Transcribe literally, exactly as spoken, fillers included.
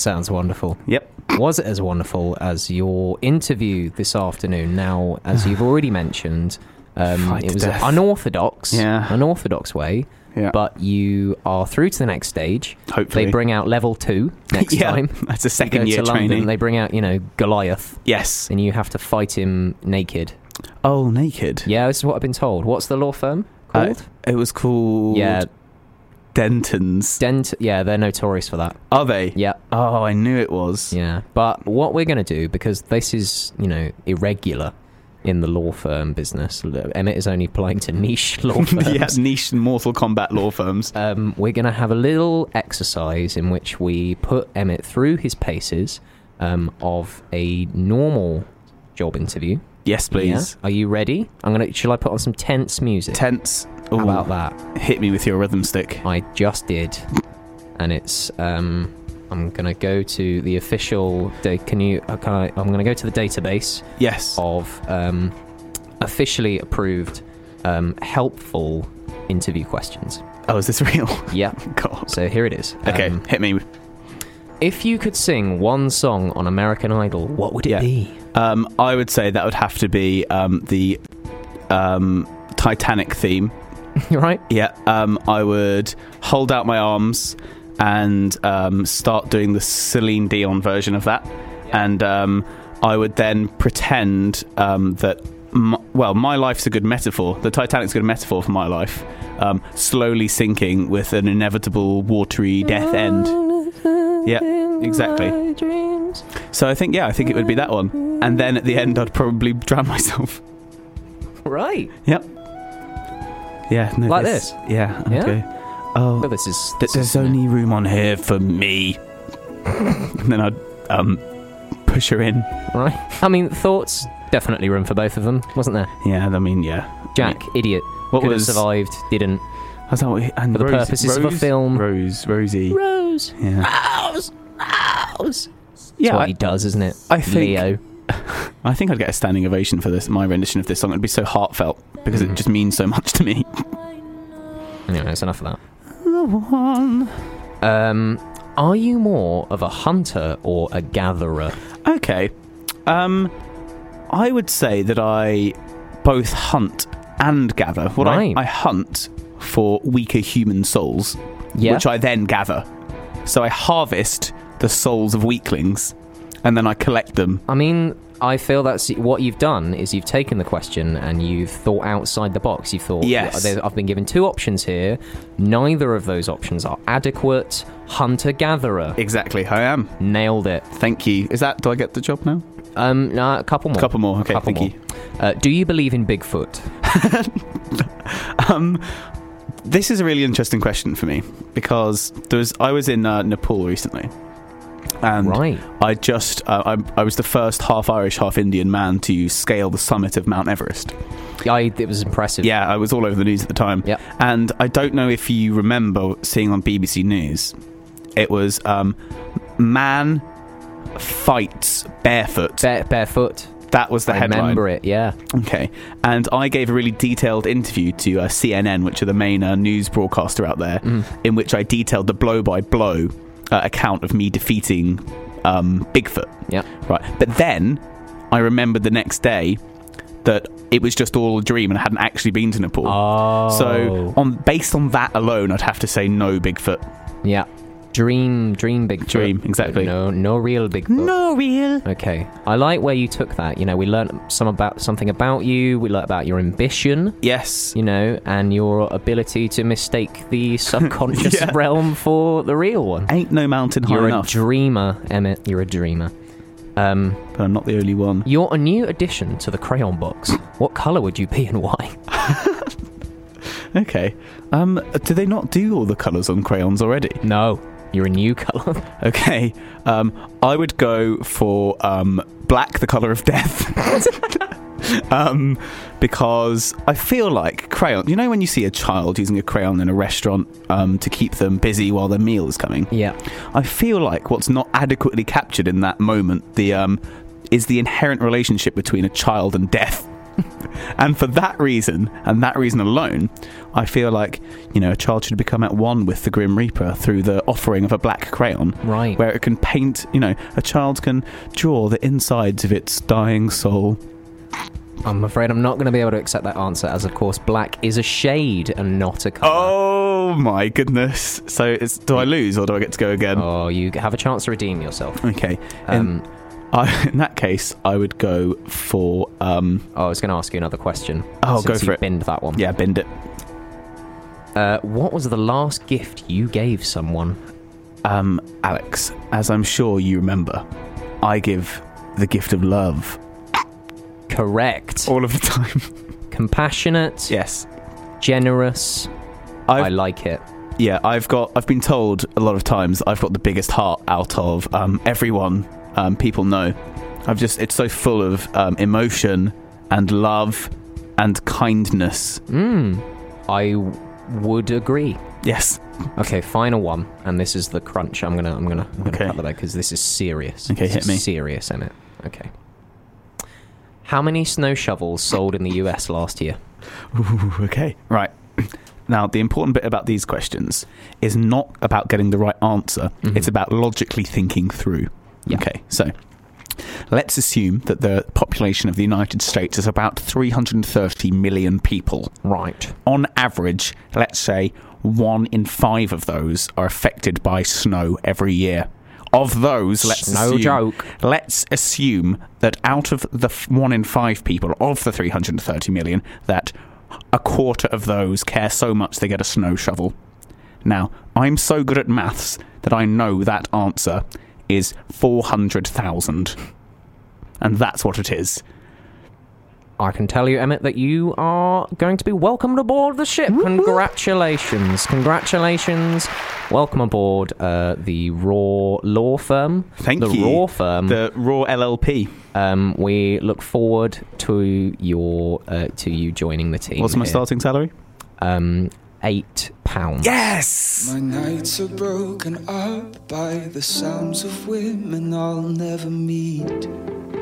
Sounds wonderful. Yep. Was it as wonderful as your interview this afternoon? Now, as you've already mentioned, um, it was death. unorthodox, yeah. unorthodox way. Yeah. But you are through to the next stage. Hopefully. They bring out level two next yeah, time. That's a second you go year to training. London, they bring out, you know, Goliath. Yes. And you have to fight him naked. Oh, naked? Yeah, this is what I've been told. What's the law firm called? Uh, it was called... Yeah. Denton's. Dent. Yeah, they're notorious for that. Are they? Yeah. Oh, I knew it was. Yeah. But what we're going to do, because this is, you know, irregular in the law firm business. Emmett is only applying to niche law firms. yeah, niche Mortal Kombat law firms. Um, we're going to have a little exercise in which we put Emmett through his paces um, of a normal job interview. Yes, please. Yeah? Are you ready? I'm gonna. Shall I put on some tense music? Tense. How Ooh. about that? Hit me with your rhythm stick. I just did, and it's. Um, I'm gonna go to the official. Da- can you? Uh, can I, I'm gonna go to the database. Yes. Of um, officially approved, um, helpful interview questions. Oh, is this real? Yeah. God. So here it is. Okay, Um, hit me. if you could sing one song on American Idol, what would it Yeah. be? Um, I would say that would have to be um, the um, Titanic theme. Right? Yeah. Um, I would hold out my arms and um, start doing the Celine Dion version of that. And um, I would then pretend um, that, m- well, my life's a good metaphor. The Titanic's a good metaphor for my life. Um, slowly sinking with an inevitable watery death end. Yeah, exactly. So I think, yeah, I think it would be that one. And then at the end, I'd probably drown myself. Right. Yep. Yeah. No, Like this? Yeah. Yeah? Okay. Oh, Well, this is. th- This there's is only room on here for me. And then I'd um, push her in. right. I mean, thoughts. Definitely room for both of them, wasn't there? Yeah, I mean, yeah. Jack, idiot. What Could was- have survived, didn't. Was that what he, and For the Rose- purposes of a Rose- film. Rose, Rosie. Rose. Yeah. Rose. Rose. That's Yeah, what I- he does, isn't it? I think- Leo. I think I'd get a standing ovation for this. My rendition of this song. It'd be so heartfelt because Mm. it just means so much to me. Anyway, that's enough of that. The one. Um, are you more of a hunter or a gatherer? Okay. Um, I would say that I both hunt and gather. What Right. I, I hunt for weaker human souls, Yeah. which I then gather. So I harvest the souls of weaklings, and then I collect them. I mean, I feel that's what you've done is you've taken the question and you've thought outside the box. You've thought, Yes. "There- I've been given two options here. Neither of those options are adequate. Hunter-gatherer. Exactly, I am. Nailed it. Thank you. Is that? Do I get the job now? Um, no, a couple more. Couple more. A Okay, couple thank more. you. Uh, do you believe in Bigfoot? Um, this is a really interesting question for me because there was I was in uh, Nepal recently, and Right. I just uh, I, I was the first half Irish, half Indian man to scale the summit of Mount Everest. I, it was impressive. Yeah, I was all over the news at the time. Yep. And I don't know if you remember seeing on B B C News, it was um, man fights barefoot. Bare, barefoot. That was the I headline. remember it, yeah. Okay, and I gave a really detailed interview to uh, C N N, which are the main uh, news broadcaster out there, Mm. in which I detailed the blow-by-blow uh, account of me defeating um, Bigfoot. Yeah. Right, but then I remembered the next day that it was just all a dream and I hadn't actually been to Nepal. Oh. So, on based on that alone, I'd have to say no Bigfoot. Yeah. Dream, dream Bigfoot. Dream, exactly. No, no real Bigfoot. No real. Okay, I like where you took that. You know, we learned some about something about you. We learned about your ambition. Yes. You know, and your ability to mistake the subconscious Yeah. realm for the real one. Ain't no mountain high You're enough. a dreamer, Emmett. You're a dreamer. Um, but I'm not the only one. you're a new addition to the crayon box. What colour would you be and why? Okay. Um, do they not do all the colours on crayons already? No, you're a new colour. Okay. Um, I would go for um, black, the colour of death. um, because I feel like crayon. You know when you see a child using a crayon in a restaurant um, to keep them busy while their meal is coming? Yeah. I feel like what's not adequately captured in that moment the um, is the inherent relationship between a child and death. And for that reason, and that reason alone, I feel like, you know, a child should become at one with the Grim Reaper through the offering of a black crayon. Right. Where it can paint, you know, a child can draw the insides of its dying soul. I'm afraid I'm not going to be able to accept that answer, as of course black is a shade and not a colour. Oh my goodness. So it's, do I lose or do I get to go again? Oh, you have a chance to redeem yourself. Okay. Um, in, I, in that case, I would go for... Um, oh, I was going to ask you another question. Oh, go since for you it. Binned that one. Yeah, binned it. Uh, what was the last gift you gave someone? Um, Alex, as I'm sure you remember, I give the gift of love. Correct. All of the time. Compassionate. Yes. Generous. I've, I like it. Yeah, I've got. I've been told a lot of times I've got the biggest heart out of um, everyone. Um, people know. I've just. It's so full of um, emotion and love and kindness. Mm, I w- would agree. Yes. Okay, final one, and this is the crunch. I'm gonna. I'm gonna. I'm gonna Okay. cut the bag because this is serious. Okay, This hit is me. Serious, isn't it? Okay. How many snow shovels sold in the U S last year? Ooh, okay. Right. Now, the important bit about these questions is not about getting the right answer. Mhm. It's about logically thinking through. Yeah. Okay, so let's assume that the population of the United States is about three hundred thirty million people. Right. On average, let's say one in five of those are affected by snow every year. Of those, let's No assume, joke. let's assume that out of the f- one in five people of the three hundred thirty million, that a quarter of those care so much they get a snow shovel. Now, I'm so good at maths that I know that answer is four hundred thousand. And that's what it is. I can tell you, Emmett, that you are going to be welcomed aboard the ship. Congratulations. Congratulations. Welcome aboard uh, the Raw Law Firm. Thank the you. The Raw Firm. The Raw L L P. Um, we look forward to your uh, to you joining the team. What's my here. starting salary? Um, eight pounds. Yes! My nights are broken up by the sounds of women I'll never meet.